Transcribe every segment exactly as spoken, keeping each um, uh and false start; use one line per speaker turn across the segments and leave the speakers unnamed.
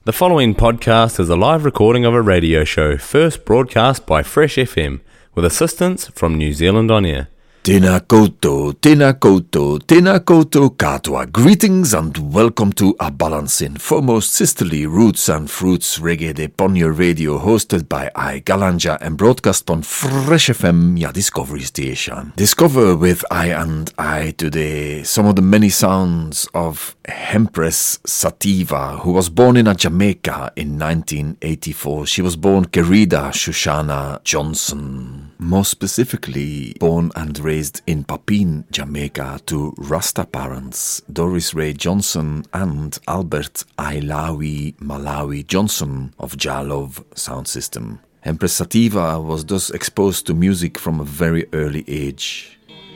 The following podcast is a live recording of a radio show first broadcast by Fresh F M with assistance from New Zealand On Air.
Tēnā koutou, tēnā koutou, tēnā koutou katoa. Greetings and welcome to A Balance in Foremost Sisterly Roots and Fruits Reggae de Ponyo Radio, hosted by I Galanja and broadcast on Fresh F M, ya Discovery Station. Discover with I and I today some of the many sounds of Empress Sativa, who was born in Jamaica in nineteen eighty-four. She was born Kerida Shoshana Johnson. More specifically, born and raised in Papine, Jamaica, to Rasta parents Doris Ray Johnson and Albert Ailawi Malawi Johnson of Jalov Sound System. Empress Sativa was thus exposed to music from a very early age.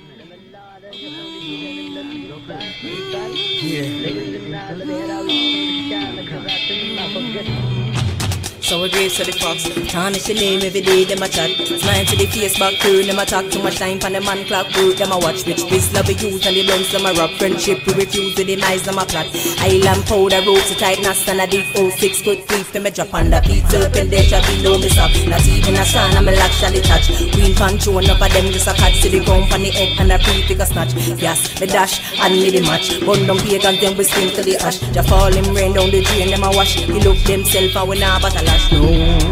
So I grace to the fox, tarnish the name every day, them a chat. Smile to the face back through, them a talk too much time for the man clock root, them a watch which biz love we use and the blunts them a rock. Friendship we refuse with the mice them a plot. Island powder, roots a tight nast and a deep oh six foot thief, them a drop on the feet. Serpent they shall be no miss up, not even a son I'm a actually touch. Queen pancho and up of them just a cat to the ground on the head and a pre-figure snatch. Yes, me dash and me the match, bun down pagans then we swing to the ash. Just fall him rain down the drain, them a wash. He look themself and we nah but a lash. No,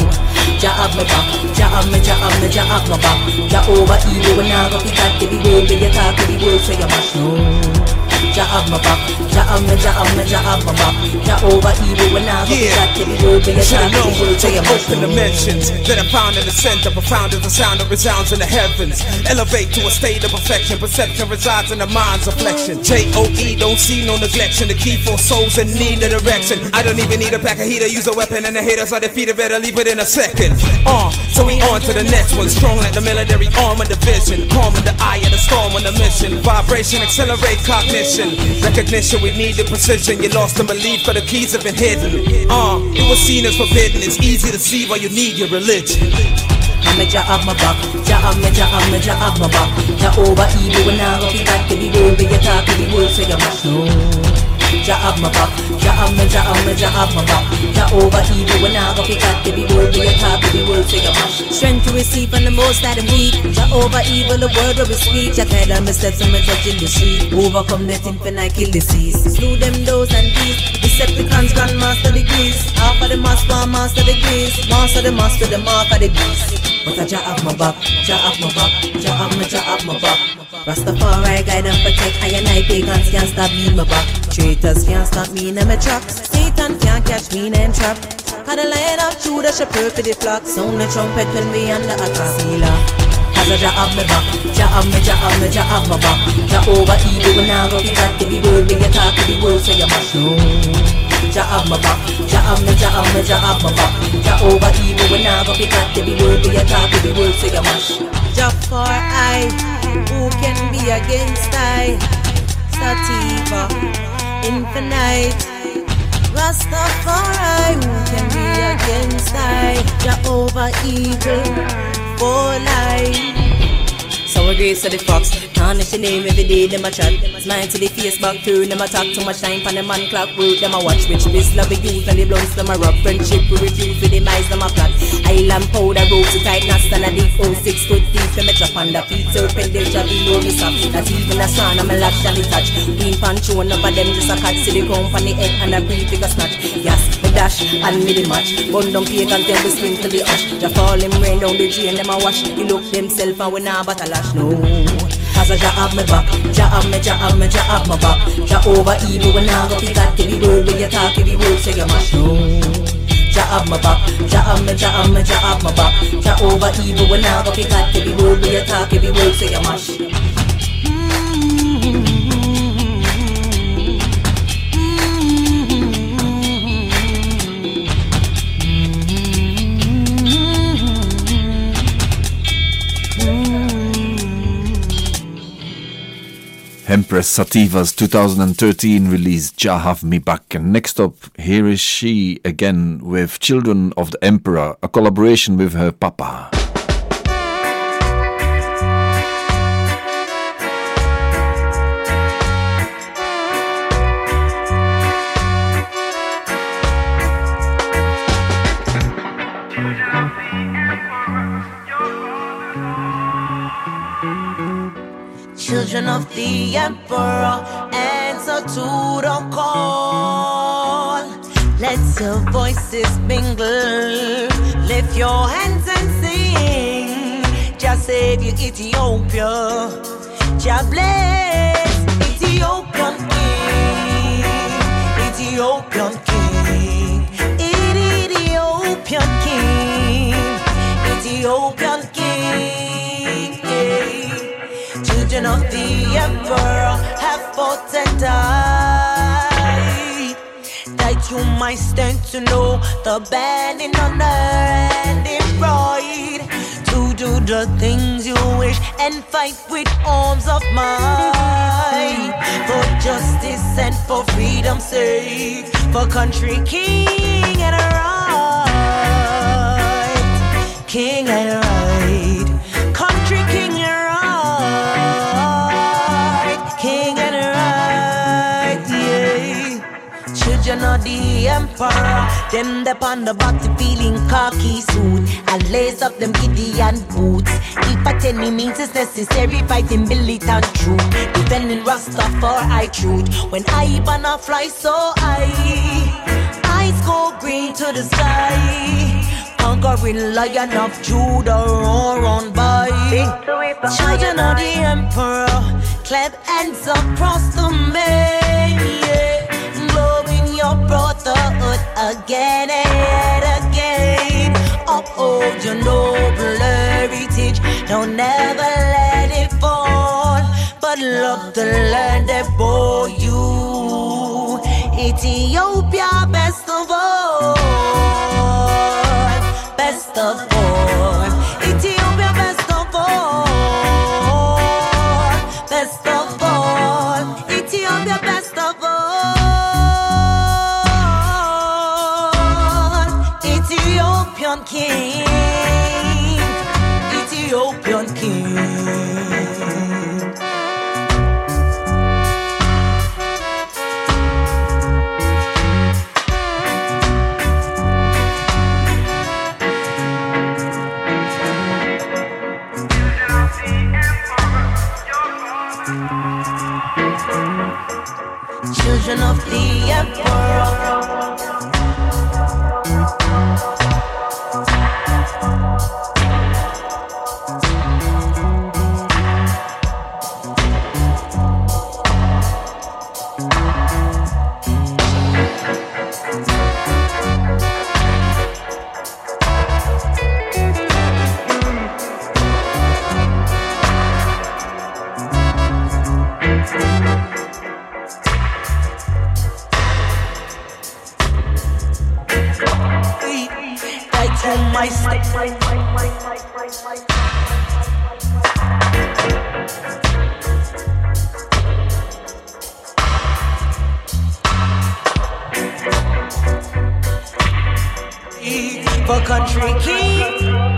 Jah have me back, Jah have me, Jah have me, Jah have my back. Jah over evil when I go pick at the world, when you talk to the world, so you must know. Jah have my back, Jah have me, Jah have me, Jah have my back. Jah over evil when I go pick at the world, when you talk to the world, so you must know.
Open dimensions that are found in the center, profound as the sound that resounds in the heavens. Elevate to a state of perfection, perception resides in the mind's reflection. J O E, don't see no neglection, the key for souls in need of direction. I don't even need a pack of heat, I use a weapon and the haters are defeated, better leave it in a second. Uh, so we on to the next one, strong like the military arm of the vision, calm in the eye of the storm on the mission. Vibration, accelerate cognition, recognition, we need the precision. You lost in belief, but the keys have been hidden. Uh, it was seen as forbidden, it's easy to see why you need your religion.
I'm a Jah have my back, Jah have me, Jah have me, Jah have my back. Jah over evil when I go pick at the world, when you talk to the world, so you must know. Jah have my back, Jah have me, Jah have me, Jah have my back. Jah over evil when I go pick at the world, when you talk to the world, so you must. Strength to receive from the most that I'm weak. Jah over evil, the word of his speech. Jah guide on my steps and my touch in the street. Overcome the infinite, kill disease. Slew them those and these. Decepticons, grandmaster degrees. Half of the master, master degrees. Master the master, the mark of the beast. But I Jah have my back, Jah have my back, Jah have me, Jah have my back. Rastafari guide and protect, I and I pagans can't stop me in my back. Traitors can't stop me in my tracks. Satan can't catch me in them trap. Had a lion of Judah, she purple the flock. Sound the trumpet when we under attack. Sealer, as a Jah have me back, Jah have me, Jah have me, Jah have my back. Jah over evil when I go pick at the world, when you talk to the world, so you must know. Jah have my back, Jah have me, Jah have me, Jah have my back. Jah over evil when I go pick at the world, when you talk to the world, so you must. Jah for I, who can be against I? Sativa, infinite. Rastafari, who can be against I? Jehovah evil, for life. So I grace to the fox, tarnish the name every day, them a chat. Smile to the face back through, them a talk too much time for the man clock root, them a watch which biz love we use and the blunts them a rock. Friendship we refuse with the mice them a plot. Island powder, roots a tight nast and a deep oh six foot deep, them a drop on the feet. Serpent they shall be no miss up, not even a son I'm a actually touch. Queen pancho and up of them just a cat to the ground on the head and a pre-figure snatch. Yes, me dash and me the match, bun down pagans then we swing to the ash. Just fall him rain down the drain, them a wash. He look themself and we nah but a lash. No, as a Jah have me back, Jah have me, Jah have me, Jah have my back. Jah over evil when I go pick at the world, when you talk to the world, so you must know. Jah have my back, Jah have me, Jah have me, Jah have my back. Jah over evil when I go pick at the world, when you talk to the world, so you must.
Empress Sativa's two thousand thirteen release Jah Have Me Back. And next up, here is she again with Children of the Emperor, a collaboration with her papa.
Children of the Emperor, answer to the call. Let your voices mingle. Lift your hands and sing. Just save you, Ethiopia. Jah bless Ethiopian King. Ethiopian King. Ethiopian King. Ethiopian King. Children of the Emperor have fought and died, that you might stand to know the band in honor and in pride, to do the things you wish and fight with arms of might, for justice and for freedom's sake, for country, king and right, king and right, country, king and right. King and right, yeah. Children of the Emperor, them dep on the body feeling khaki suit, and lace up them Gideon boots. If at any means it's necessary, fighting militant troop, defending Rastafari truth. When I banner fly so high, eyes go green to the sky. Conquering Lion of Judah, run, run by. Children of the Emperor, clap hands across the main, yeah. Glowing your brotherhood again and again. Uphold your noble heritage, don't never let it fall, but love the land that bore you. Ethiopia, best of all, best of all. Ethiopia, best of all, best of all. Ethiopia, best of all. Ethiopian king, Ethiopian king. Children of the Emperor, my step. For country king.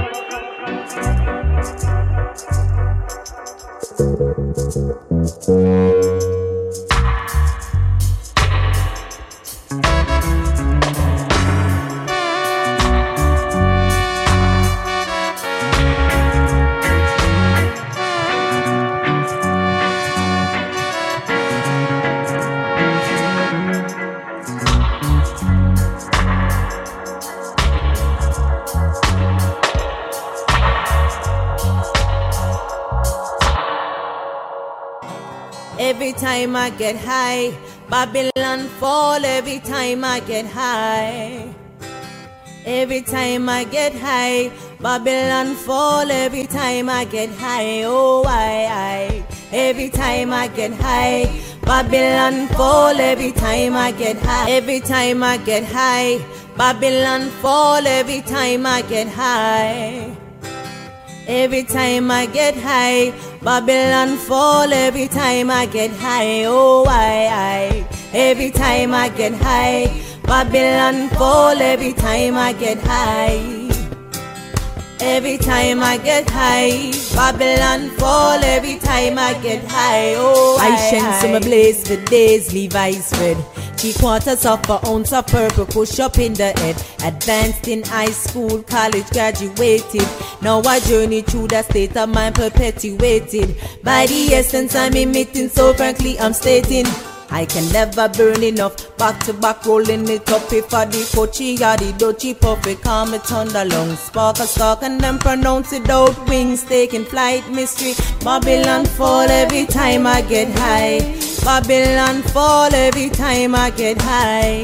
Every time I get high, Babylon fall. Every time I get high, every time I get high, Babylon fall. Every time I get high, oh I, I. Every time I get high, Babylon fall. Every time I get high, every time I get high, Babylon fall. Every time I get high. Every time I get high, Babylon fall. Every time I get high, oh I, I. Every time I get high, Babylon fall. Every time I get high, every time I get high, Babylon fall. Every time I get high, oh I, I shine some blaze for days, Levi's red. Three quarters of an ounce of purple push up in the head. Advanced in high school, college graduated. Now I journey through that state of mind perpetuated. By the essence I'm emitting, so frankly I'm stating I can never burn enough. Back to back rolling it up. If I the coachy or the dochi puppy, calm it thunder long. Spark a stalk and then pronounce it out. Wings taking flight, mystery. Babylon fall every time I get high. Babylon fall every time I get high.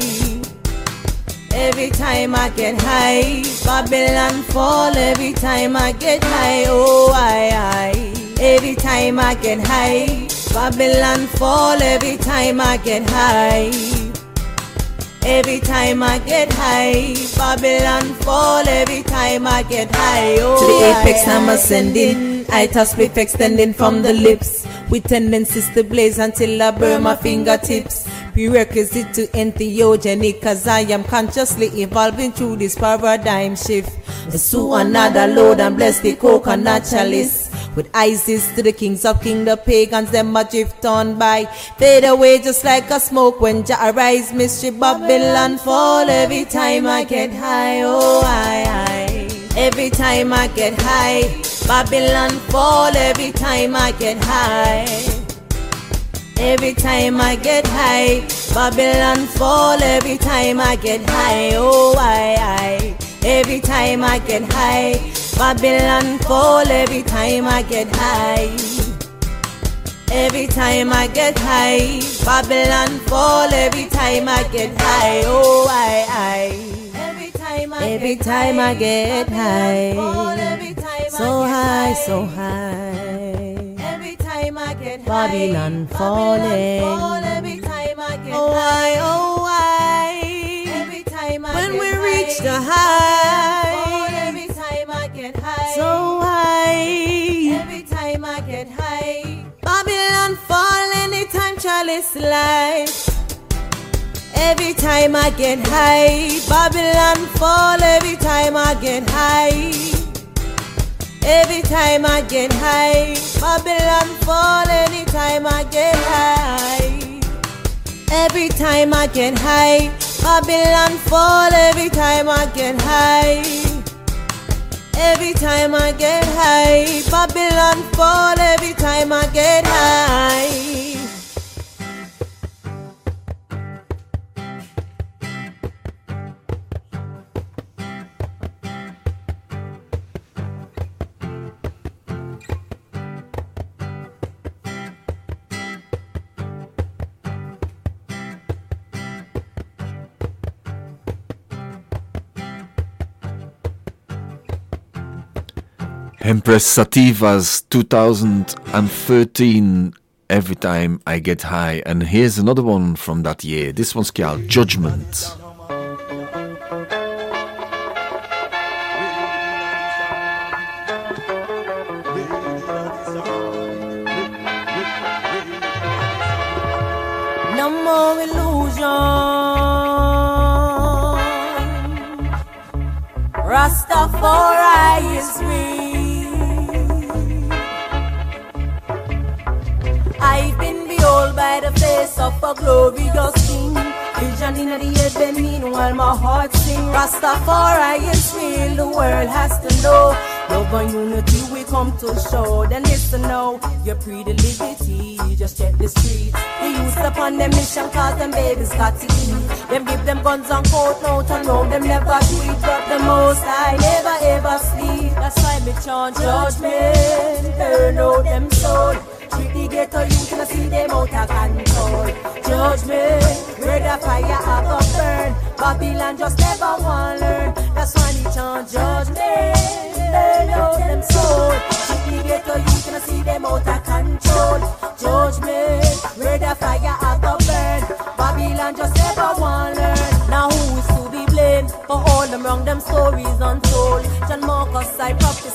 Every time I get high. Babylon fall every time I get high. Oh, I, I. Every time I get high. Babylon fall every time I get high. Every time I get high. Babylon fall every time I get high. Oh, to the apex I'm ascending. I touch split extending from the lips. With tendencies to blaze until I burn my fingertips. Prerequisite to entheogenic, cause I am consciously evolving through this paradigm shift. Pursue another load and bless the coconut chalice. With Isis to the kings of king, the pagans, them a drift on by. Fade away just like a smoke when Jah arise. Mystery Babylon fall every time I get high. Oh, I, I. Every time I get high. Babylon fall every time I get high. Every time I get high. Babylon fall every time I get high. Oh, I, I. Every time I get high. Babylon fall every time I get high. Every time I get high. Babylon fall every time I get high. Oh, I, I. Every time I every get time high. I get high. Fall every time so I high, high, so high. Every time I get Babylon high. Falling. Fall every time I get oh, high. I, oh, I. Every time I when get we high. Reach the high. High. So high. Every time I get high. Babylon fall anytime chalice life. Every time I get high. Babylon fall every time I get high. Every time I get high. Babylon fall anytime I get high. Every time I get high. Babylon fall every time I get high. Every time I get high, Babylon fall every time I get high.
Empress Sativa's two thousand thirteen, Every Time I Get High. And here's another one from that year. This one's called Judgment.
No more illusion. Rastafari is real. I've been behold by the face of a glorious king. Vision in the head, meanwhile my heart sing. Rastafari is real, the world has to know. Love and unity we come to show. Then listen now, you pre the liberty. Just check the streets. The youth upon them mission cause them babies got to eat. Them give them guns and coat now to know them never do it. But the most I never ever sleep. That's why me chant judgment. Burn out them soul. Treat the ghetto youth and see them out of control. Judgment, where the fire I go burn. Babylon just never want learn. That's why me chant judgment. Burn out them soul. Treat the ghetto youth and see them out of control. Judgment, where the fire I go burn. Babylon just never want learn. Now who is to be blamed for all them wrong them stories untold? John Marcus I prophecies about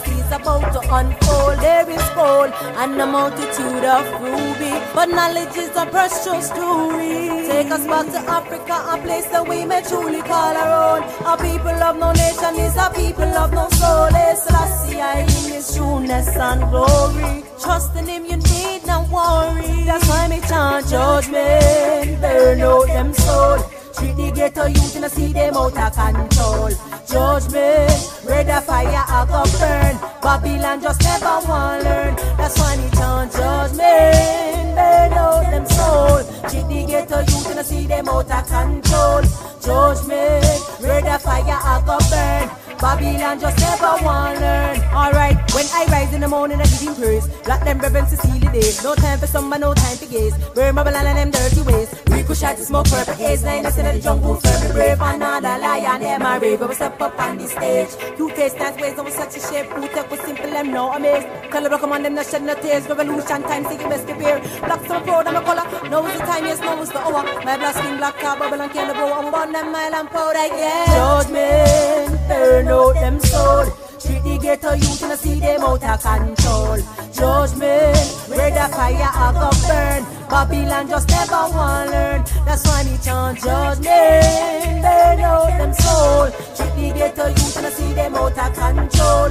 about to unfold. There is gold and a multitude of ruby, but knowledge is a precious jewelry. Take us back to Africa, a place that we may truly call our own. A people of no nation is a people of no soul. It's Selassie in his trueness and glory. Trust in him, you need not worry. That's why me chant judgment, burn out them soul. Treat the ghetto youth and see them out of control. Judgment, red a fire I go burn. Babylon just never want learn. That's why me chant judgment, burn out them soul. Treat the ghetto youth and see them out of control. Judgment, red a fire I go burn. Babylon just never want learn. Alright, when I rise in the morning I give him praise. Black them reverence to see the day. No time for summer, no time for gaze. Burn Babylon and them dirty ways. Ricochet to smoke purple haze. Nine us in the jungle, firm brave. Another lion, them a rave. I step up on the stage. You taste nice ways, I was such a shape. Who take was simple, them no amaze. Color rock on them, no shed no tears. Revolution time, take your best prepare. Black so proud, I'm a color. Now is the time, yes, now is the hour. My black skin, black car, Babylon can't grow. I'm born them mile and proud, I guess. Judgment, burn out them soul. Treat the ghetto youth and see them out of control. Judgment, red a fire I go burn. Babylon just never want learn. That's why me chant judgment, burn out them soul. Treat the ghetto youth and see them out of control.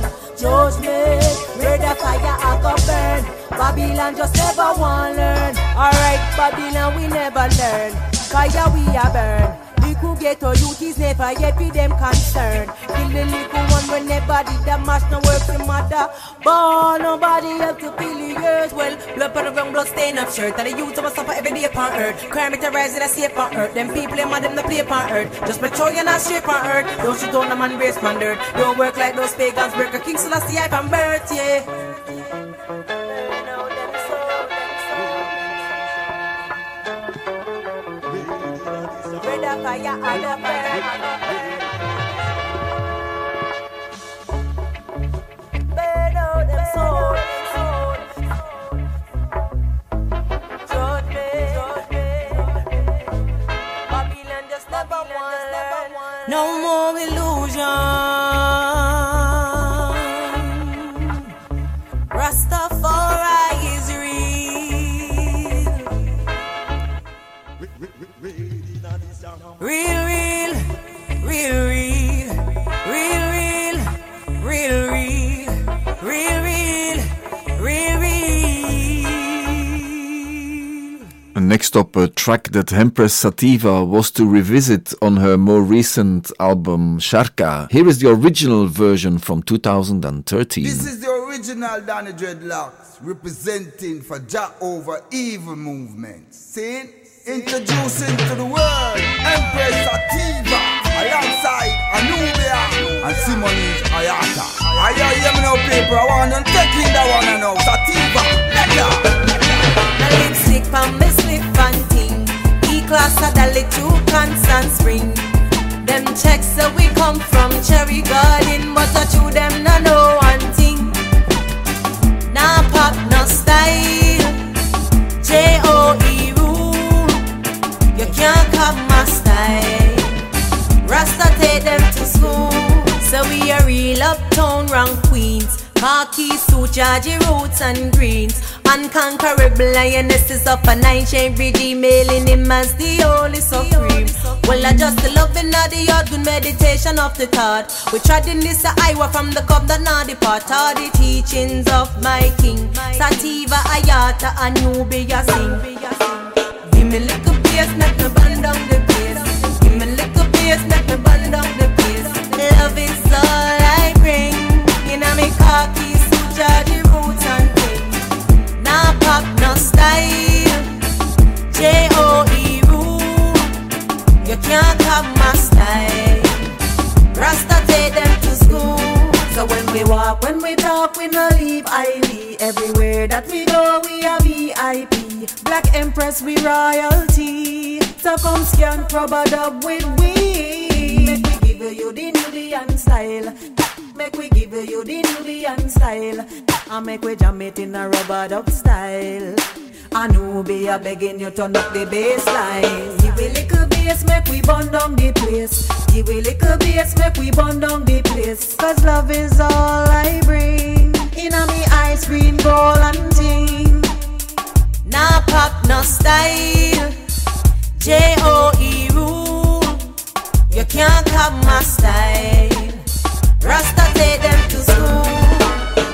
Judgment, red a fire I go burn. Babylon just never want learn. Alright, Babylon we never learn. Fire we a burn. Little ghetto youth is never yet with them concerned. Kill the little one when nobody that mash no work the mother. But nobody else to kill the years. Well, blood for the ground, blood stain up shirt. And the youth must suffer every day upon earth. Crime it rise in a safe on earth. Them people them them the play upon earth. Just make sure you're not straight on earth. Don't shoot on a man race from dirt. Don't work like those pagans. Break a king so that's the hype and birth, yeah. Fire on the burn. Burn out them soul. Judgment. Babylon just never want. No more illusion. Rastafari is real. Real, real, real, real, real, real, real, real, real, real, real, real.
Next up, a track that Empress Sativa was to revisit on her more recent album Sharka. Here is the original version from two thousand thirteen.
This is the original Danny Dreadlocks representing for Jah Over Evil movement. See? Introducing to the world Empress Sativa alongside Anubia and Simonis Ayata. I hear me no paper, I want them taking that one and now. Sativa, let ya.
The lipstick from me slip and ting. E-class a dolly two constant spring. Them checks that we come from Cherry Garden, but I chew them no know one thing. Nah pop, no style. J O E you can't cop my style. Rasta take them to school. So we are real uptown rank queens. Khaki suit, Georgie roots and greens. Unconquerable lionesses of a nine-chain bridge, emailing him as the holy supreme. Well, I just loving all the yard, good meditation of the thought. We tried in this Iowa from the cup that now depart. All the teachings of my king. Sativa, Ayata, Anubia sing. Give me little bass, make me burn down the bass. Give me little bass, make me burn down the bass. Love is all I bring. You know me khaki suit, Georgie roots and things. Nah pop, no style. J O E rule. You can't have my style. Rasta take them to school. So when we walk, when we talk, we no leave I V. Everywhere that we go, we are V I P. Black Empress, we royalty. So come scan, rubber dub with we. Make we give you the Nubian style. Make we give you the Nubian style. And make we jam it in a rubber dub style. Anubia begging you turn up the bassline. Give a little bass, make we burn down the place. Give a little bass, make we burn down the place. Cause love is all I bring.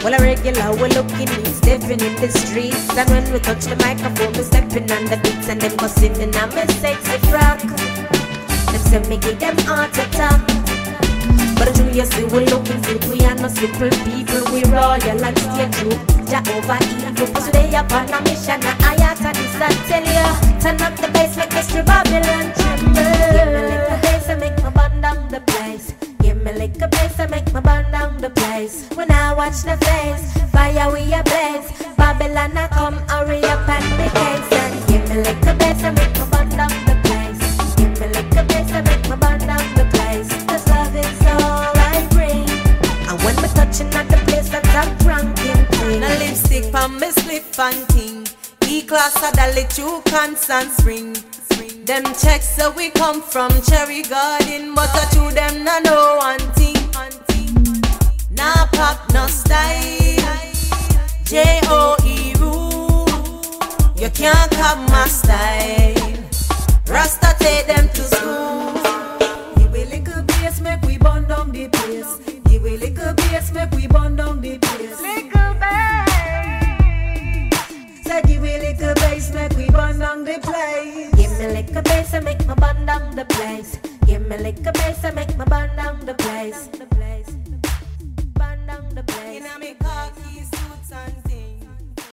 Well, a regular, we're looking, stepping in the streets. And when we touch the microphone, we're stepping on the beats. And them go singing on me sexy frock. Them say me give them heart attack. But the truth, you see, we're looking good. We are not simple people, we royal and stay true. Jehovah evil, cause they are on a mission. And I have to this, I tell you. Turn up the bass, make Mister Babylon tremble. Give me like a bass and make my bun down the place. Give me like a bass and make my bun down the place. When I watch the face, fire we a blaze. Babylon I come, hurry up and the case. And give me like a bass and make my bun down the place. Give me like a bass and make my bun down the place. Cause love is all I bring. And when we're touching at the place, that's a drunken thing.
No lipstick on me slip and ting. E-class a dolly two constant spring. Them checks so we come from Cherry Garden, but I to them no know one thing. Nah pop no style, J O E rule. You can't cop my style. Rasta take them to school.
Give a little bass, make we burn down the place. Give a little bass, make we burn down the place. Little bass. Say give a little bass, make we burn down the place. Give me little bass and make my burn down the place. Give me little bass and make my burn down the place. The place. Burn down the place.
In a me khaki suits and things.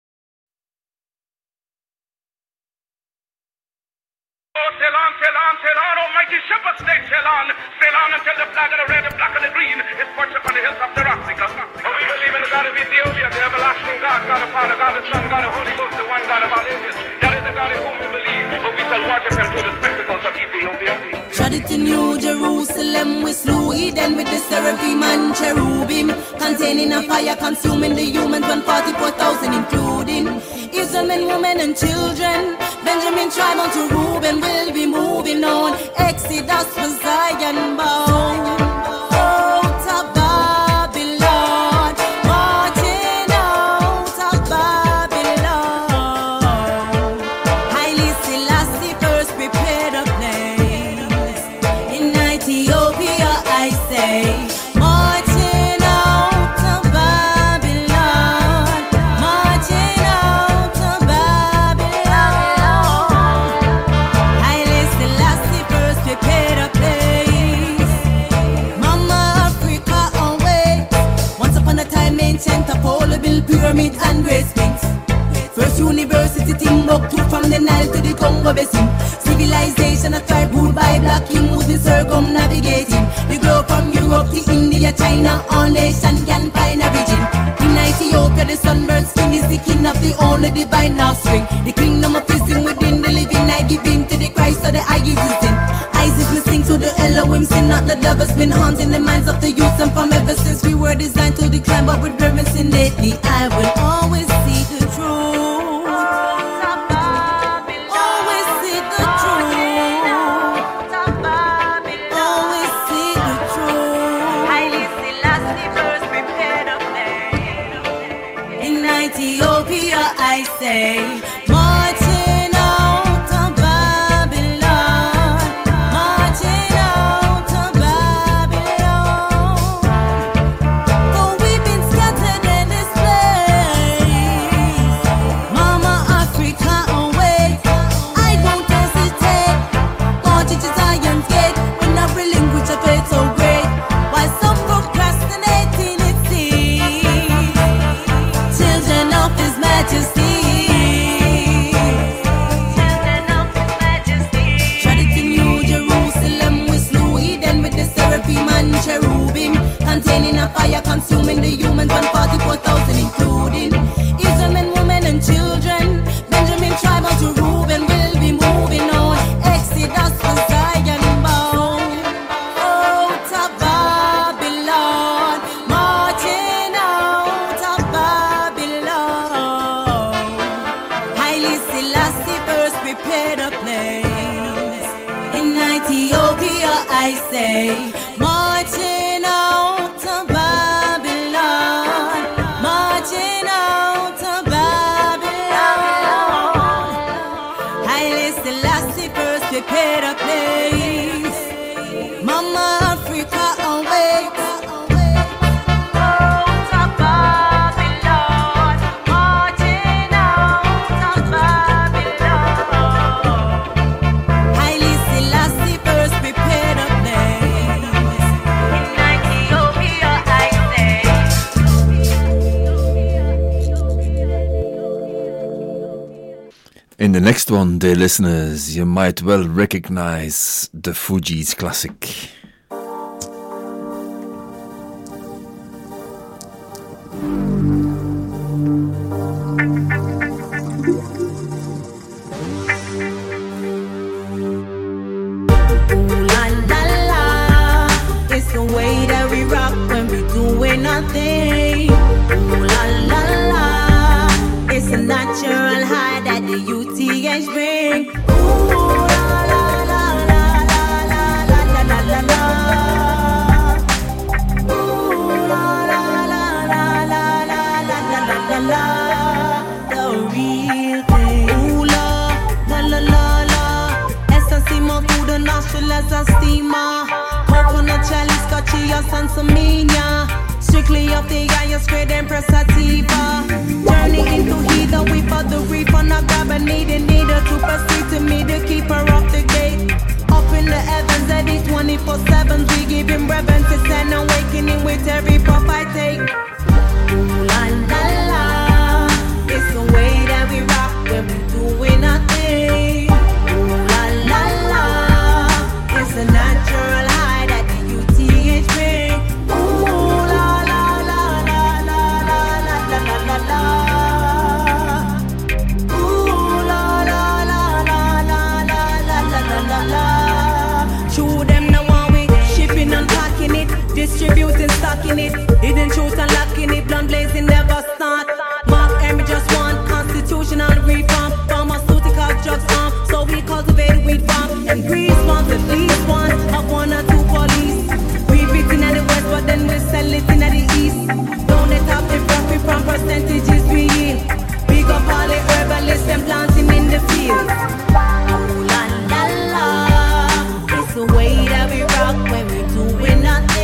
Oh, sail on, sail on, sail on, almighty shepherd, stay, sail on. Sail on until the flag of the red, the black and the green is perched upon the hills of the Rostica. For we believe in the God of Ethiopia, the everlasting God, God of Father, God of Son, God of Holy Ghost, the one God of all ages. That is the God in whom we believe, but we shall worship him through the spectacles of Ethiopia.
Trod it in New Jerusalem, we slew Eden with the seraphim and cherubim, containing a fire consuming the humans, one hundred forty-four thousand including Israel men, women and children. Benjamin tribe unto Reuben will be moving on. Exodus for Zion bound. Out of Babylon, marching out of Babylon. Haile Selassie first prepared a place in Ethiopia, I say. Marching out of Babylon, marching out of Babylon. Haile Selassie first prepared a place. Mama Africa away. Once upon a time, ancient Apollo built pyramid and great sphinx. First university Timbuktu from the Nile to the Congo Basin. Civilization a tribe ruled by black king who's been circumnavigating the globe from Europe to India, China. All nations can find origin. In Ethiopia, the sunburned skin is the king of the only divine offspring. The kingdom of Islam within the living, I give in to the Christ of the I existing. Isis listening to the Elohim, sin not the devil's been haunting the minds of the youth. And from ever since we were designed to decline, but with reverence in lately, I will always see the truth. Always see the truth. Always see the truth. Haile Selassie first prepared a place in Ethiopia, I say. Marching out of Babylon, marching out of Babylon. Though we've been scattered in this place, Mama Africa away. I won't hesitate. Launch it to Zion's gate. When I relinquish a faith so great, while some procrastinating it seems. Children of His Majesty. Children of His Majesty. Trod it in New Jerusalem, we slew Eden with the seraphim and cherubim, containing a fire consuming the humans, one hundred forty-four thousand including Israel men, women and children. Benjamin tribe unto Reuben will be moving on. Exodus for Zion bound. Out of Babylon, marching out of Babylon. Haile Selassie first prepared a place in Ethiopia, I say. Marching out of Babylon, marching out of Babylon.
In the next one, dear listeners, you might well recognize the Fugees classic.
Nothing. Ooh, la la la. It's a natural high that the U T H bring. Ooh, la la la la la la la la la la. Ooh, la la la la la la la la la la. The real thing. Ooh, la la la la la. Essence through the nostril as a steamer. Coconut chalice, scotchy, or Sansamina. Strictly up the eye, straight and pressativa. Journey into heather, we for the reef on a grab a needed needle to proceed to me, the keeper of the gate. Up in the heavens, at it twenty-four seven, we give him reverence and awakening with every puff I take. Ooh, la la la, it's the way that we rock when we doing our thing. Ooh, la la la, it's a natural high that the U T H bring. Distributing, stocking it, hidden truth and locking it, blunt blazing never start. Mark M just want constitutional reform, pharmaceutical drugs farm, so we cultivate weed farm and grease farms at least one of one or two police. We beat in the west, but then we sell it in the east. Don't let up the profit from percentages we yield. Big up all the herbalists and planting in the field. Ooh la la la, it's the way that we rock when we doing nothing.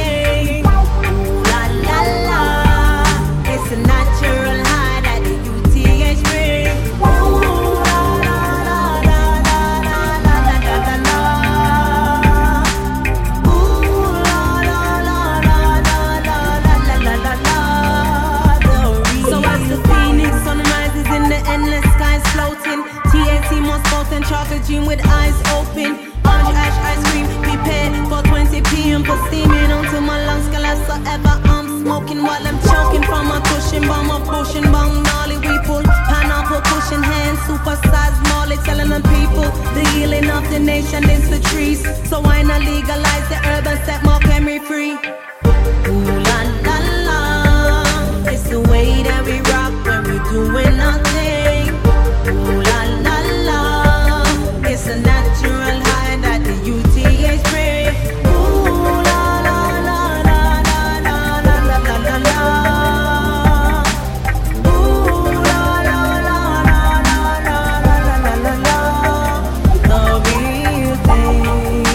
It's a natural high that the U T H bring. Ooh, la la la la la la la la la la. Ooh, la la la la la la la la la. So as the phoenix sun rises in the endless skies floating, T N T must potent chocolate dream with eyes open. Orange ash ice cream prepared for twenty p.m. for steaming onto my lungs, so ever I'm smoking while I'm choking from a cushion bomb of pushing bong gnarly we pull pineapple cushion hands supersized molly telling the people the healing of the nation is the trees, so why not legalize the herb and set more chemistry free. Ooh la la la, it's the way that we rock when we doing nothing. Ooh la la la, it's a natural high that the U T H bring. Ooh la la la la la la la la la la. Ooh la la la la la la la la la. The real thing.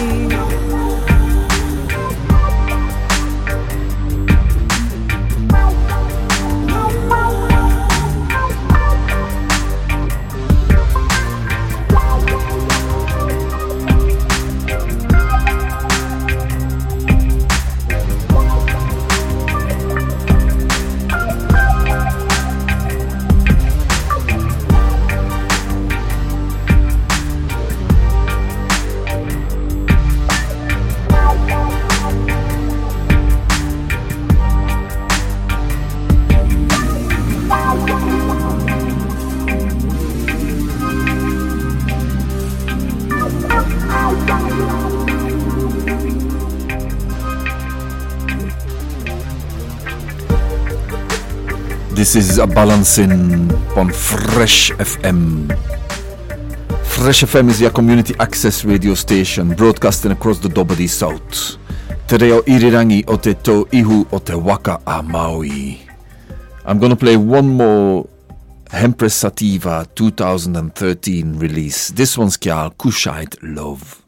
This is a balancing on Fresh F M. Fresh F M is your community access radio station broadcasting across the Dobodi South. Te reo irirangi o te tō ihu o te waka a Maui. I'm gonna play one more Hempress Sativa two thousand thirteen release. This one's called Kushite Love.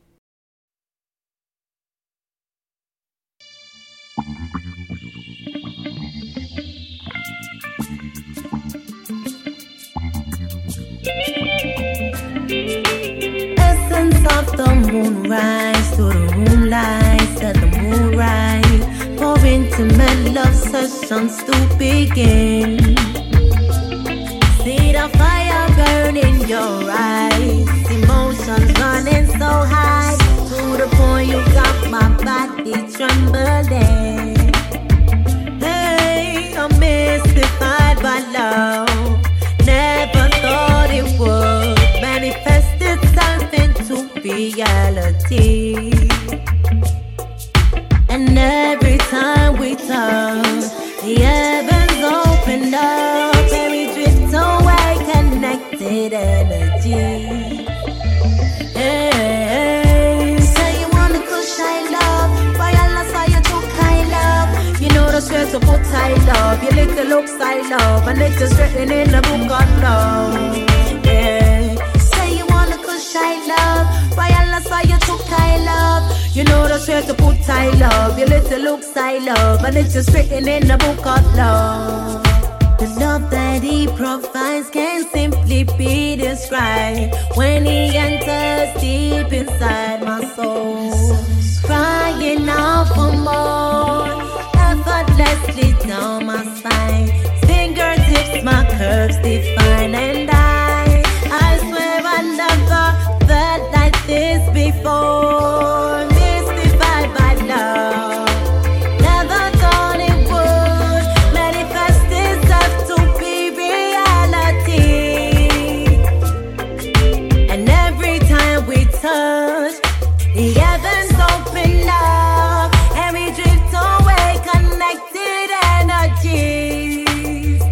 Essence of the moonrise to the moonlight, let the moon rise. For intimate love sessions to begin. See the fire burn in your eyes. high to the point you got my body trembling. Hey, I'm mystified by love. Never thought it would manifest itself into reality. And every time we touch, the heavens open up and we drift away, connected energy. Hey, say you want the kush I love, why Allah say you took I love. You know the stress to put I love, you lick the looks I love, and it's just written in the book of love. Yeah, say you want the kush I love, why Allah say you took I love. You know the stress to put I love, you lick the looks I love, and it's just written in the book of love. The love that he provides can't simply be described when he enters deep inside my soul, crying out for more, effortlessly down my spine, fingertips my curves define, and I, I swear I never felt like this before, mystified by love. Never thought it would manifest itself to be reality. And every time we touch, the heavens open up and we drift away, connected energies.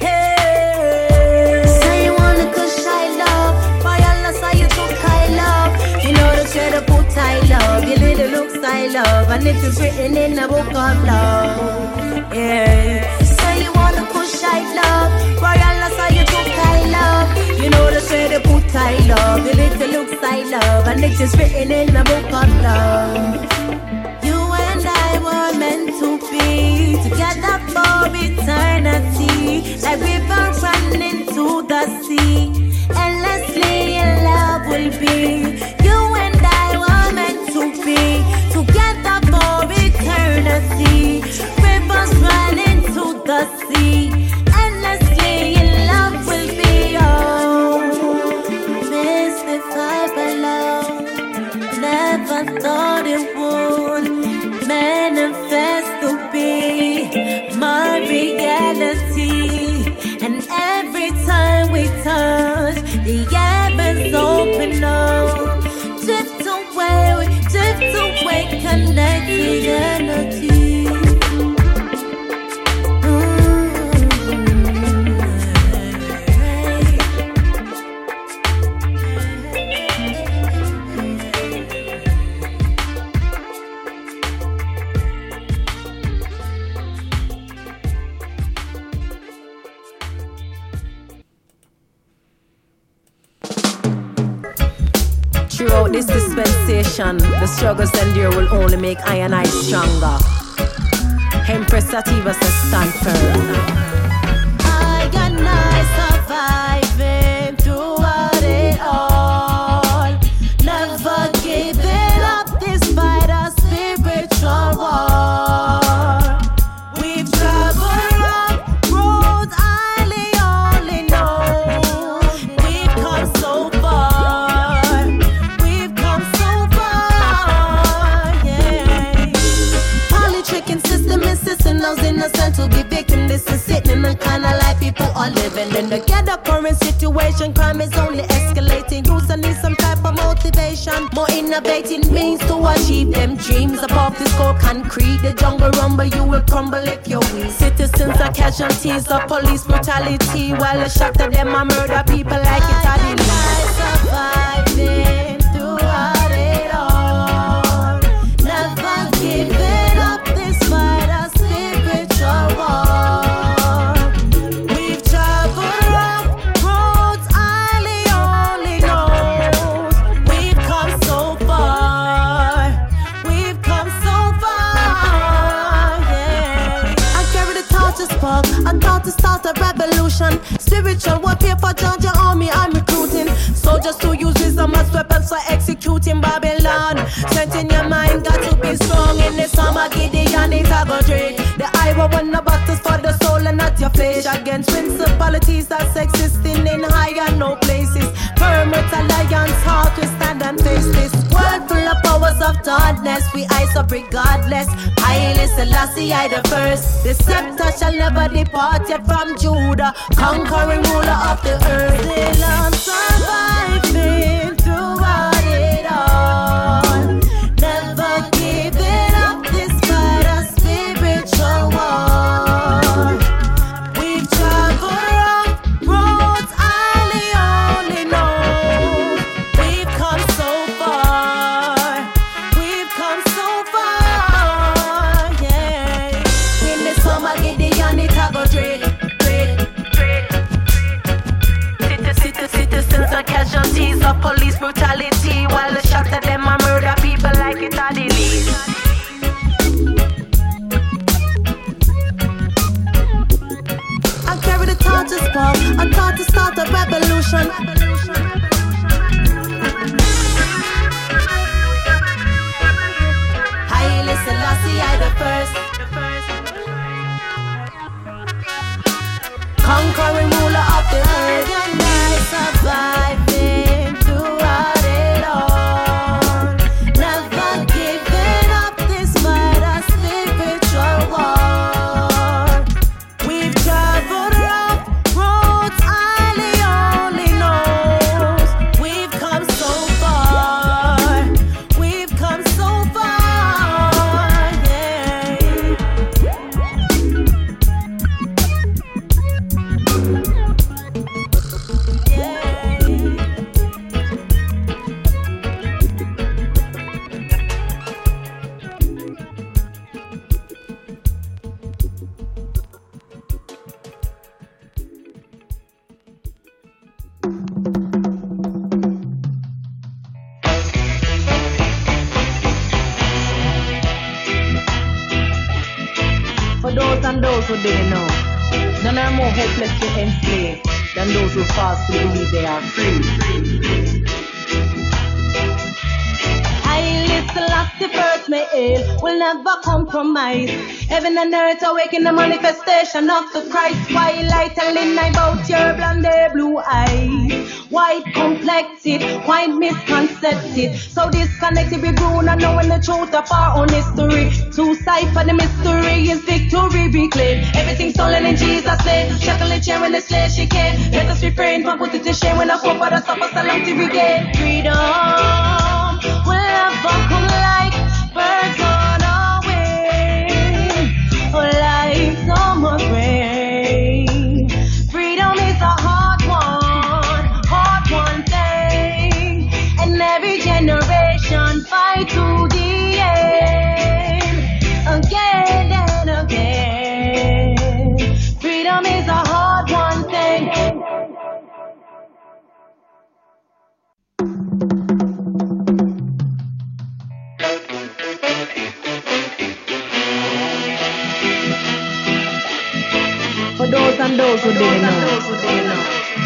Hey. Say you wanna kush I love, why Allah say you took I love. You know the shade of put I love, you little looks I love, and it is written in the book of love. Yeah. Say you wanna kush I love, why Allah say you took I love. You know the shade of put I love, you little looks I love, and it is written in the book of love. You and I were meant to be together for eternity, like rivers running to the sea. Endlessly in love will be. You and I were meant to be together for eternity, rivers running to the sea. Endlessly in love will be. Oh, mystified by love. Never thought it would manifest to be my reality. And every time we touch, the heavens open up, drift away, we drift away, connected energy. Throughout this dispensation, the struggles endure will only make I and I stronger. Empress Sativa says stand firm. I and I surviving throughout it all, never giving up despite a spiritual war. We've traveled up roads I only know. We've come so far. We've come so far, yeah. Polytricking system insisting those innocent to be victim. This is sitting in the kind of life people are living in. The ghetto current situation, crime is only escalating. Youth need some type of motivation, more innovating means to achieve them dreams. Above this cold concrete, the jungle rumble, you will crumble if you're weak. Citizens are casualties of police brutality, while the shot of them are murder people like it are the surviving throughout it all, never giving up despite a spiritual war. We've traveled rough roads only only knows. We've come so far. We've come so far, yeah. I carry the torch to spark, I thought to start a revolution. Spiritual warfare for Georgia army I'm recruiting. Soldiers to use wisdom as weapons for executing Babylon. Strength in your mind, got to be strong. In the summer, Gideon is a go drink. The Iowa won the battles for the soul and not your flesh. Against principalities that's existing in higher no places. Firm with alliance, heart we stand and face this.
of darkness, we eyes up regardless. Haile Selassie, I the first. The scepter shall never depart yet from Judah, conquering ruler of the earth. Still I'm surviving throughout it all. Never giving up this fight, a spiritual war. We've traveled rough roads, only only know. We've come so far. We've come so far, yeah. In the summer, Gideon, it a go trade, trade, trade. Citizens are casualties of police brutality, while the shots of them are murder people like it are the least. I carry the torch to spark, I thought to start a revolution. Haile Selassie, I the first. Conquering ruler of the earth, and I surviving throughout it all. Never giving up this fight, a spiritual war. We've traveled rough roads, only only knows. We've come so far. We've come so far, yeah. For those and those who didn't know, none are more hopelessly enslaved than those who falsely believe they are free. Haile Selassie first may hail, will never compromise. Heaven and earth awaken the manifestation of the Christ. Twilight telling about your blonde blue eyes. White complected, white misconcepted. So disconnected, we grew not knowing the truth of our own history. To cipher the mystery is victory reclaimed. Everything stolen in Jesus' name. Shackling chair when the slave she came. Let us refrain from put it to shame when I hope for the suffer so long to regain. Freedom will never come like birds on our wing. Oh, life's no more rain. Freedom is a hard one, hard one thing. And every generation fight to the end, again and again. Freedom is a hard one thing. For those and those who didn't know.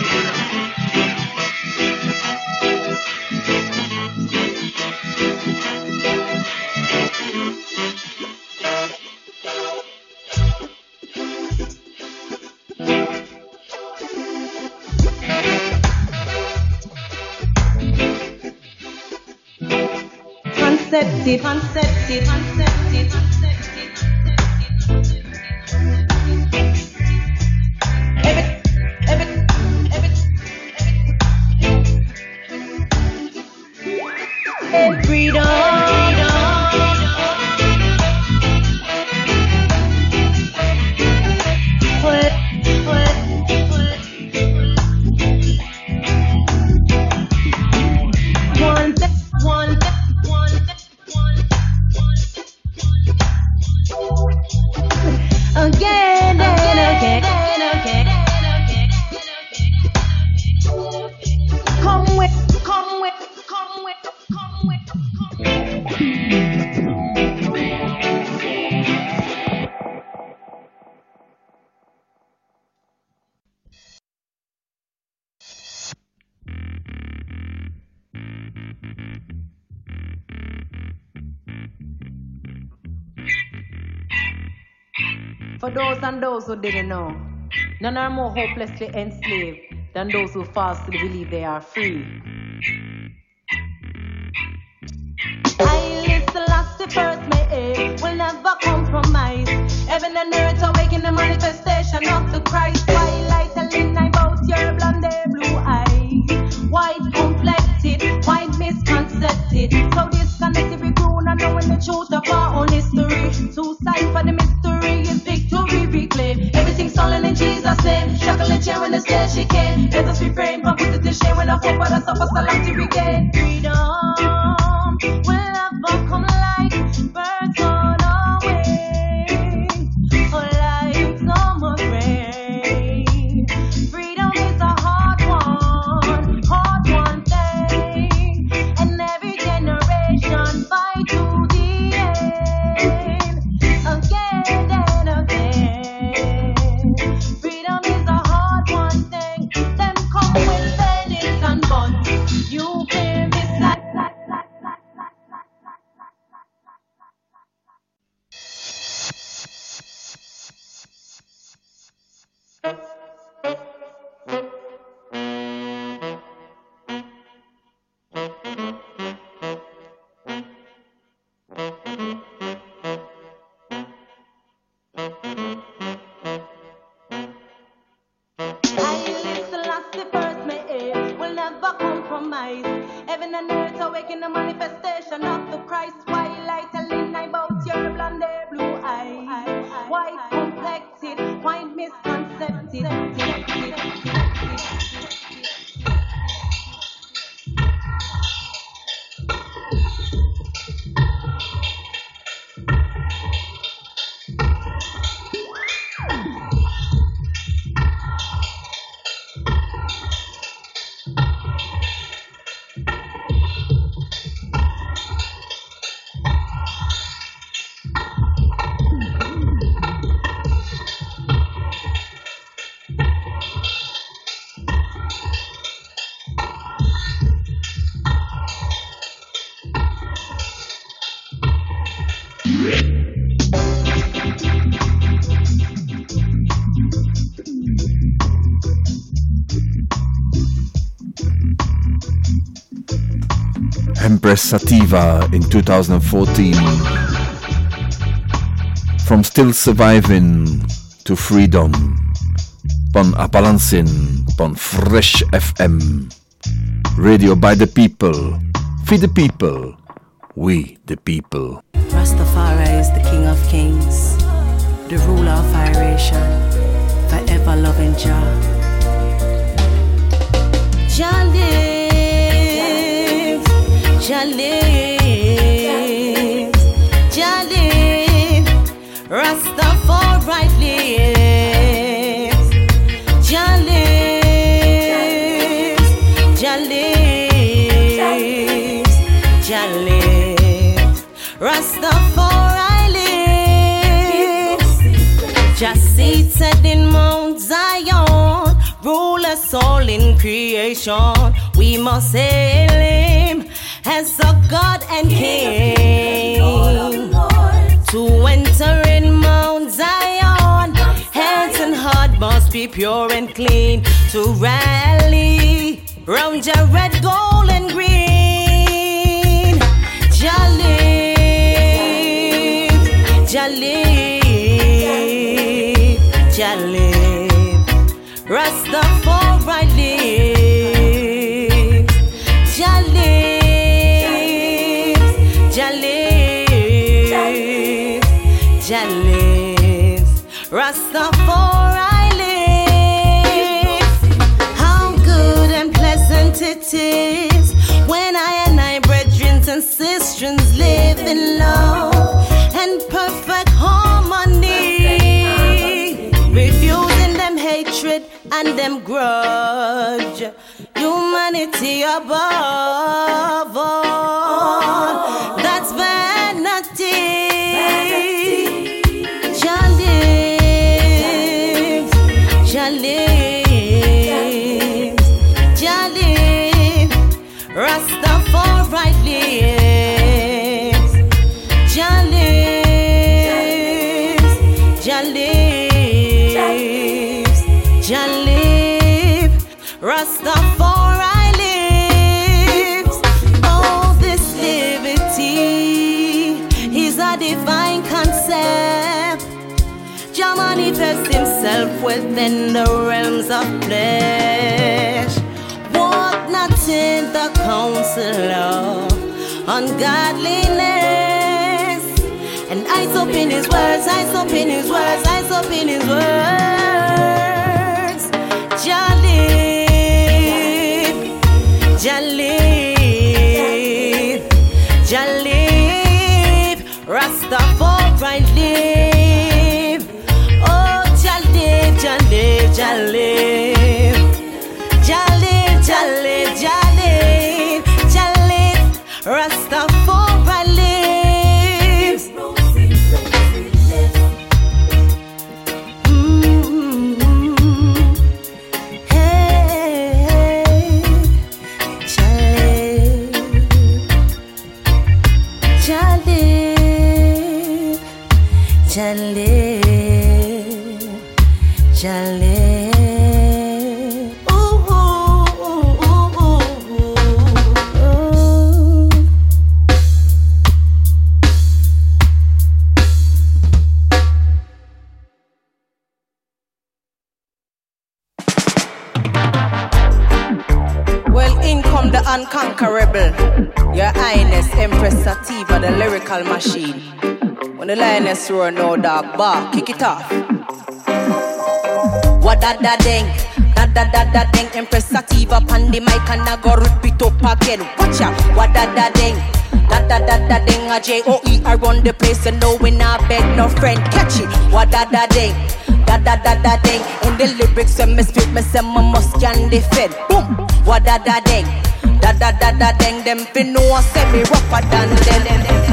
Concepted, concepted, concepted, Every, every, every, every, freedom. What, what, what? One, one, one, one. Again and again and again. Come with, come with, come with, come with, come with. For those and those who didn't know, none are more hopelessly enslaved than those who falsely believe they are free. I live
eh, will never compromise. Heaven and earth awaken the manifestation of the Christ. Twilight telling about your blonde hair, blue eyes, white complected, white misconcepted. So disconnected with grown and knowing the truth of our own history. Two sides for the mystery is victory reclaimed. Everything's stolen in Jesus' name. Shackle and chair when the stairs she came. Let us refrain from putting to shame when I hope but I suffer so long to regain freedom. Will never come like birds on our wing, or like summer rain. Freedom is a hard one, hard one thing, and every generation fight to the end, again and again. Freedom is a hard one thing. Them come with banners and guns. You can be sad. Heaven and earth awaken the manifestation of the Christ. Twilight telling about your blonde hair, blue eyes, white complected, white misconcepted.
Empress Sativa in two thousand fourteen. From Still Surviving to Freedom. Pon A Balancing, pon Fresh F M. Radio by the people, for the people, we the people.
Rastafari is the King of Kings, the ruler of iration, forever loving Jah. Jah live, Jah live, Jah live, Rastafari lives, Jah lives, Jah lives, Jah lives, Rastafari lives, Jah seated in Mount Zion, rule us all in creation. We must hail him as a God and King. To enter in Mount Zion, hands and heart must be pure and clean. To rally round your red, gold and green. Jah live, Jah live, Jah live, Rastafari live, Jah live, Jah live, Jah live, Rastafari live. How good and pleasant it is when I and I, brethren and sisters, live in love and perfect harmony, refusing them hatred and them grudge, humanity above all, that's vanity. Jah lives, Jah lives, Jah lives, Rastafari lives, Jah lives, Jah lives, Jah lives, Rastafari lives. Oh, this liberty is a divine
manifest himself within the realms of flesh. Walk not in the counsel of ungodliness. And eyes up in his words, eyes up in his words, eyes up in his words. Jah live, Jah live, Jah live, Rastafari live. Oh, Jah live, Jah live, Jah live, Jah live, Jah live, Jah live, Jah live, Rastafari lives. Mm-hmm. Hey, Jah live, Jah live, Jah live, Jah live. Ooh, ooh, ooh, ooh, ooh, ooh. Well, in come the unconquerable, Your Highness Empress Sativa, the lyrical machine. When the lioness roar, no dog bark, kick it off. What da da ding, da da da da ding. Empress Sativa pan the mic and I go rip it up again. Watch out, what da da ding, da da da da ding. A J O E I run the place and no we not beg no friend. Catch it, what da da ding, da da da da ding. In the lyrics when me speak, me say me must can defend. Boom, what da da ding, da da da da ding. Them fi know say me rougher than them.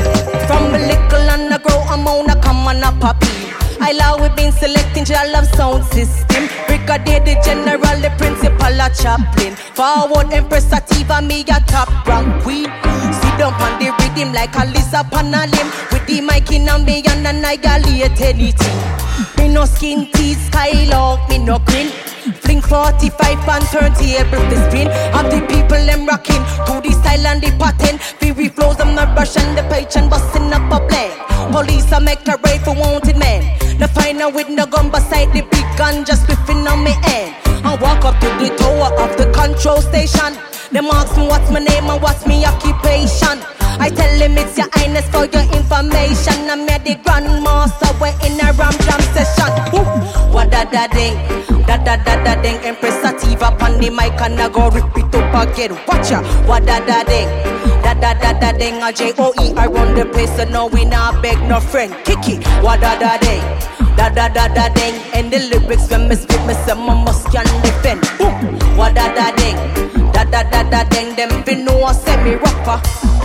From a little and a grow amount of come on a poppy. I love we been selecting your love sound system. Brigadier the general, the principal, a chaplain. Forward Empress Sativa, me a top rank queen. Sit down on the rhythm like a lizard on a limb. With the mic in and me and annihilate anything. Me no skin teeth, skylark, me no grin. Fling forty-five and turntable to spin. Of the people them rocking to the style and the pattern. Fury flows, I'm not rushing the page and busting up a plane. Police a make a raid for wanted men. The final with no gun beside the big gun just spliffing on me end. I walk up to the tower of the control station. Them ask me what's my name and what's my occupation. I tell him it's Your Highness for your information. I'm at the grandmaster, we're in a ram jam session. Ooh. What da da ding, da da da da ding. Empress Sativa on the mic and I go rip it up again. Watch ya, what da da ding, da da da da ding. A J O E I run the place and no we not beg no friend. Kiki, what da da ding, da da da da ding. And the lyrics when me speak, me say my must can defend. Ooh. What da da ding, da da da da ding. Them fi know I say me rougher.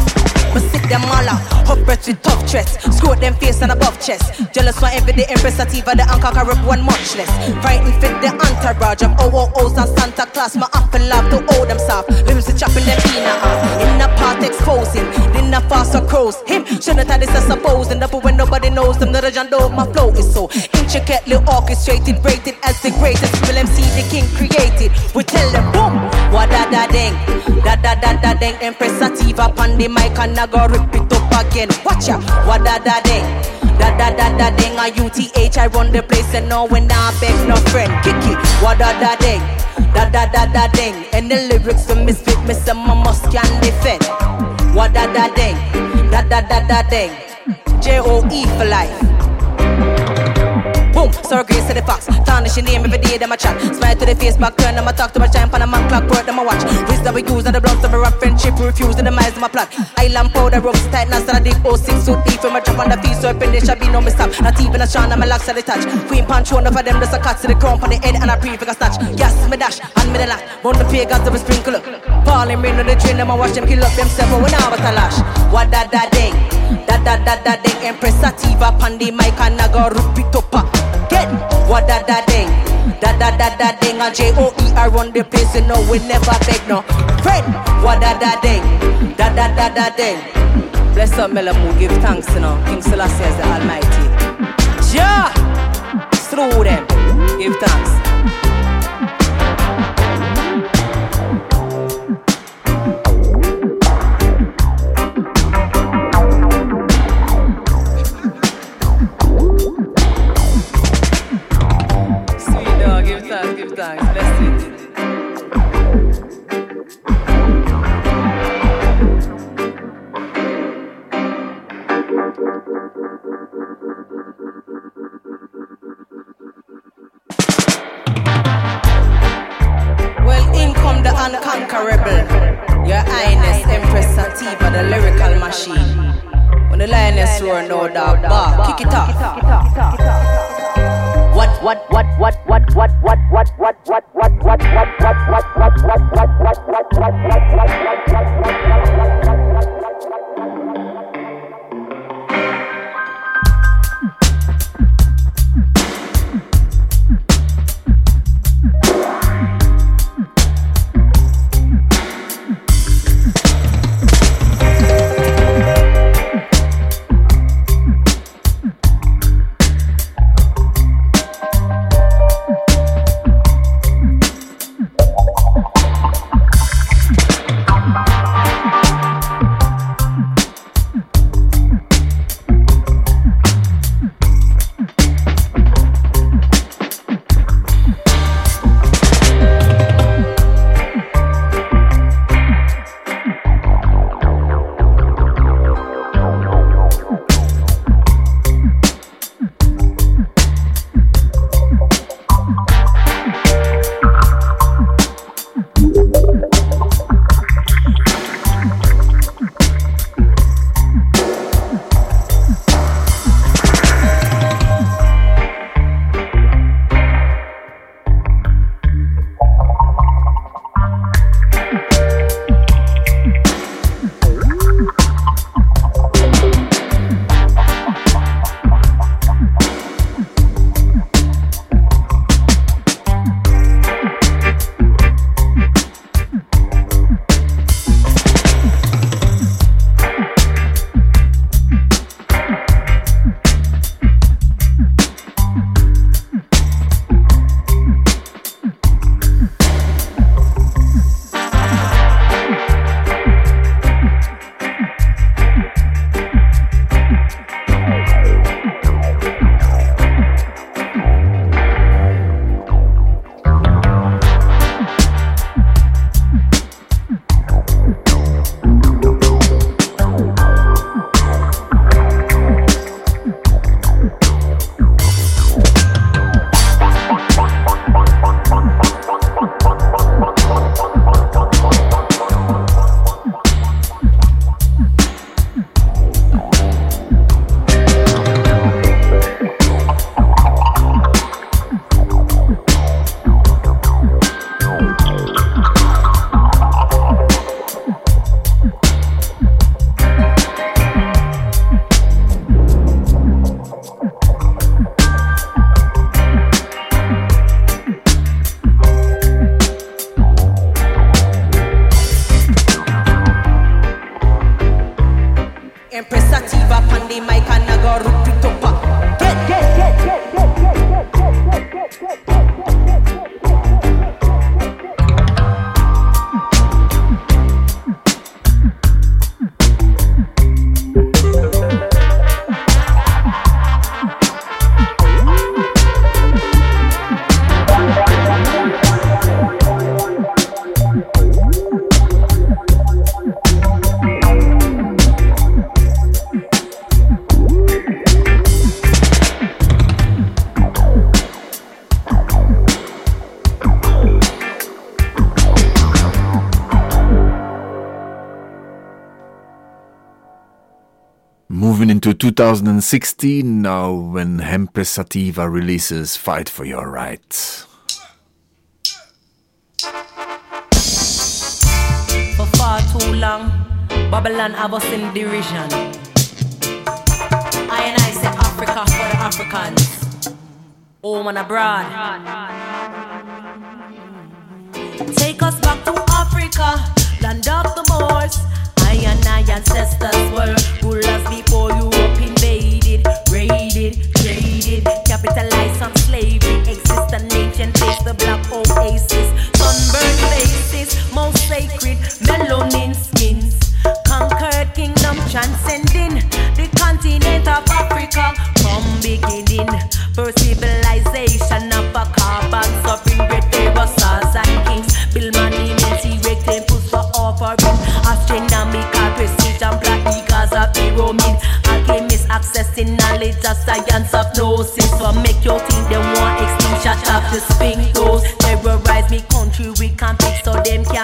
Me sit them all out, up breath with tough threats. Screw them face and above chest. Jealous for every day, Empress Sativa, the unconquerable one much less. Frightened fit the entourage of O O Os and Santa Claus. My apple love to hold them soft. Limbs to chopping them in a half. In a part exposing, in a fast or crows. Him, shouldn't have this as supposing. But when nobody knows them, the legend of my flow is so intricately orchestrated, rated as the greatest. Will M C the king created. We tell them boom, what da da ding, da da da da ding. Empress Sativa pan the mic and I go rip it up again. Watch ya, what da da ding, da da da da ding. A U T H I run the place and no when I beg no friend. Kiki, what da da ding, da da da da ding. And the lyrics for me spit me some my must can defend. What da da ding, da da da da ding. J O E for life. Boom, sorry grace to the fox. Tarnish your name every day, them a chat. Smile to the face, back turn, them a talk to my champ and a man clock, word them a watch. Wisdom we use and the bloods of a rap friendship, we refuse and the minds of my plot. Island powder, ropes tight, now start a deep oh six suit deep. From a drop on the feet, so up in there shall be no mistake. Not even a strong, and my locks at the touch. Queen punch, one of them, just a cut to the crown on the head and a prefix a snatch. Yes, me dash, and me the lash. Round the pagans, them a sprinkle up. Falling rain on the train, them a watch them kill up themselves, but when I was a lash. What da da ding, da da da da ding. Empress Sativa, Pandy, Mike, and I go rip it up. Get what da da ding, da da da da ding. A J O E I run the place, you know we never beg no friend. What da da ding, da da da da ding. Bless up Melamu, give thanks, you know. King Selassie is the Almighty. Yeah, through them, give thanks. the unconquerable. Your Highness, Empress Sativa, the lyrical machine. When the lioness roar, no dog bark. Kick it off. What, what, what, what, what, what, what, what, what, what, what, what, what, what, what, what, what, what, what, what,
Moving into two thousand sixteen now, when Empress Sativa releases Fight for Your Rights.
For far too long, Babylon have us in derision. I and I say Africa for the Africans, home and abroad. Take us back to Africa, land of the Moors. I and I ancestors were rulers before Europe invaded, raided, traded, capitalized on slavery. Exist an ancient place, the black oasis, sunburned faces, most sacred, melanin skins. Conquered kingdom transcending the continent of Africa. From beginning, first civilization of a carbon suffering great pharaohs and kings. Build monuments, erect temples for offering. Astronomical precision, practicals of pyramid. Alchemists accessing knowledge of science of gnosis. So make your think they want extinction of the sphinx. Terrorize me country, we can't fix so them can't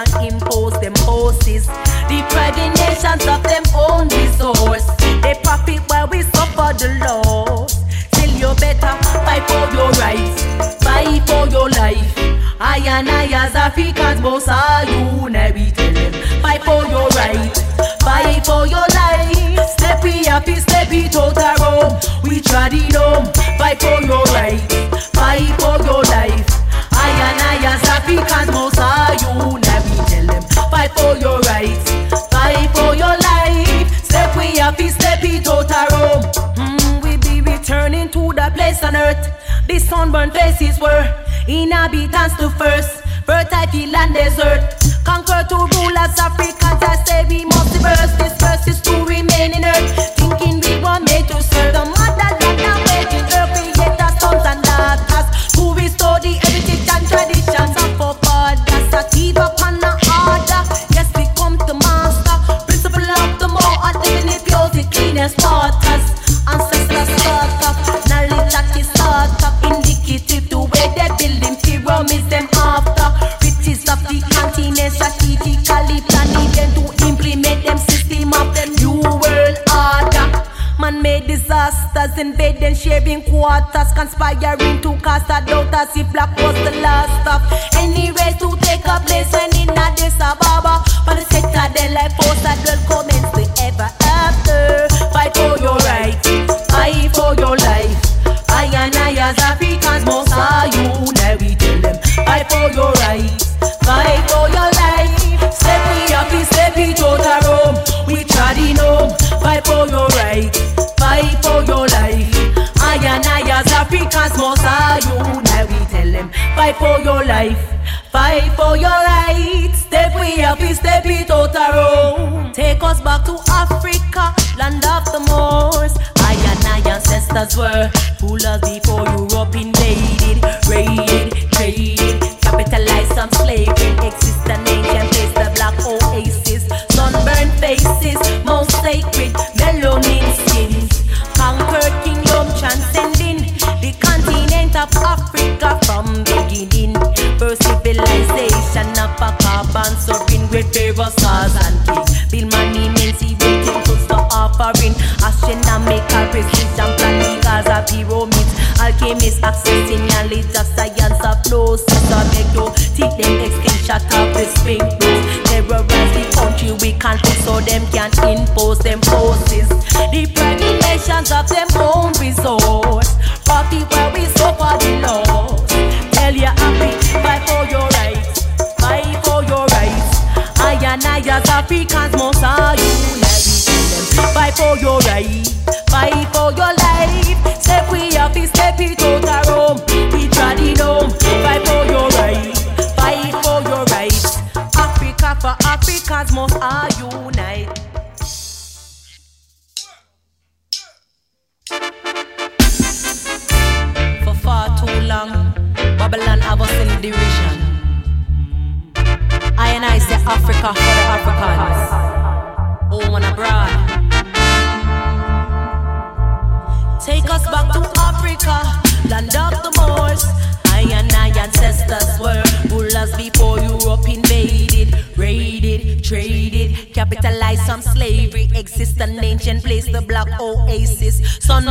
and I as Africans most are unite. We tell them, fight for your right, fight for your life. Step we happy, step it out a room. We trod it home, fight for your right, fight for your life. I and I as Africans most are unite. We tell them, fight for your right, fight for your life. Step we happy, step it out a room. Mm, we be returning to the place on earth. The sunburned places were inhabitants to first. Fertile field and desert. Conquer to rulers, Africans, I say we must reverse. This verse is to remain in earth. Thinking we were made to serve the motherland and waiting earth. Create our sons and daughters to restore the heritage and traditions of our fathers. Sativa upon the order. Yes, we come to master. Principle of the more and living it pure, the cleanest waters. Ancestors start up. Knowledge that is start up. Indicative to where they're building pyramids them after. Riches of the continent strategically planning them to implement them system of the new world order. Man-made disasters invading sharing quarters, conspiring to cast a doubt as if black was the last of any race to take a place when in Addis Ababa. For the sector they like force that will commence the ever after. Fight for your right, fight for your life. I and I as Africans must are unite. We tell them, fight for your right, fight for your life. Step we happy, step it out a room. We trod in home, fight for your right, fight for your life. I and I as Africans must are unite. We tell them, fight for your life, fight for your right. Step we happy, step it out a room. Take us back to Africa, land of the Moors. I and I ancestors were rulers before Europe invaded, raided, traded, capitalized some slavery. Exist an ancient place, the black oasis, sunburned faces, most sacred, melanin skins. Conquered kingdom transcending the continent of Africa from beginning. First civilization of a carbon sovereign with pharaohs, stars and kings. Build monuments, he built temples for offering. Astronomical precision, planning Gaza pyramids. Alchemists accessing knowledge of science of flow. Sister make you teach them extinction of the spring blues. Terrorize the country we can't fix so them can impose them forces. Depriving nations of them own resource. Profit where we suffer the loss. Tell you happy, fight for your rights, fight for your rights. I and I as Africans must are unite. Fight for your right, fight for your life. Step we have to step it out a room. We trod it home. Fight for your right, fight for your rights. Africa for Africans must are unite. For far too long, Babylon have us in derision. I and I say Africa for the Africans, home and abroad. Take us back to Africa, land of the Moors. I and I ancestors were rulers before Europe invaded, raided, traded, capitalized some slavery. Exist an ancient place, the black oasis. Sun.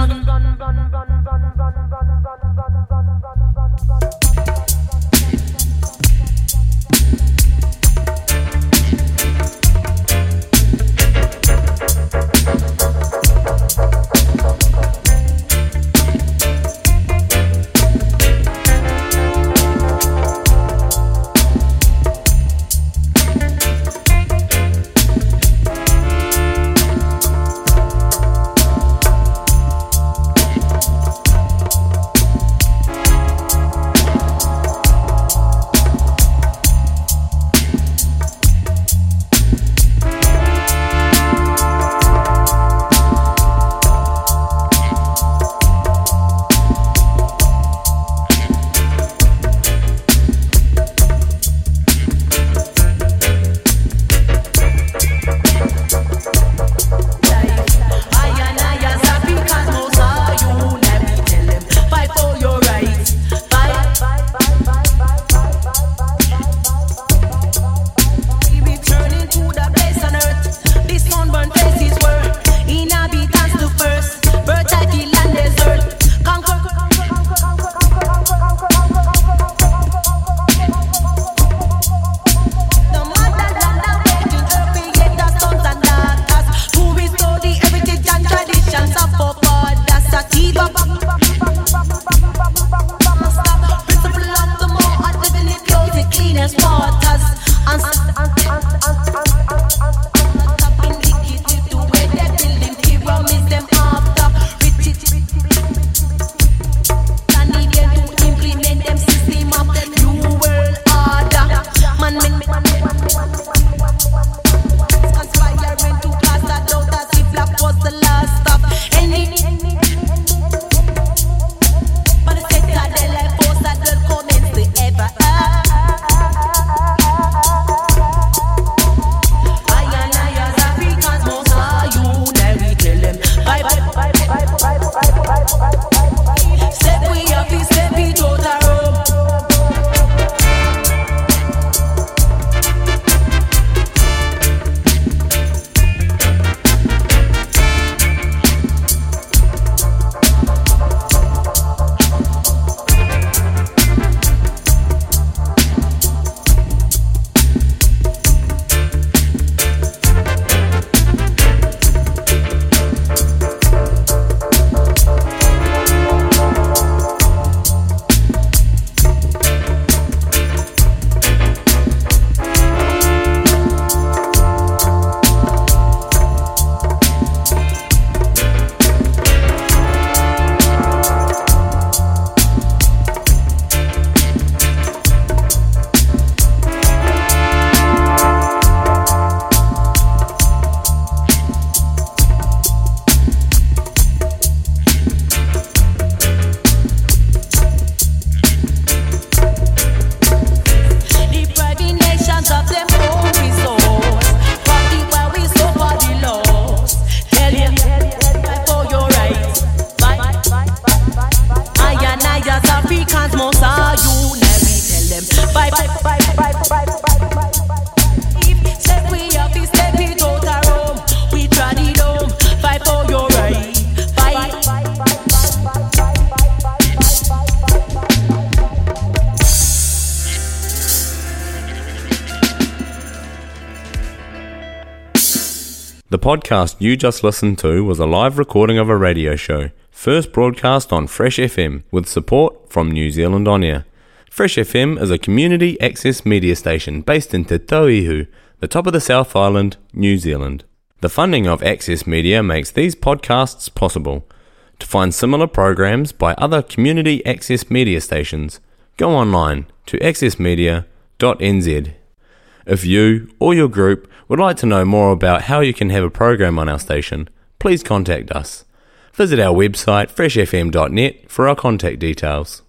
The podcast you just listened to was a live recording of a radio show, first broadcast on Fresh F M, with support from New Zealand On Air. Fresh F M is a community access media station based in Te Tauihu, the top of the South Island, New Zealand. The funding of Access Media makes these podcasts possible. To find similar programs by other community access media stations, go online to access media dot n z. If you or your group would like to know more about how you can have a program on our station, please contact us. Visit our website fresh f m dot net for our contact details.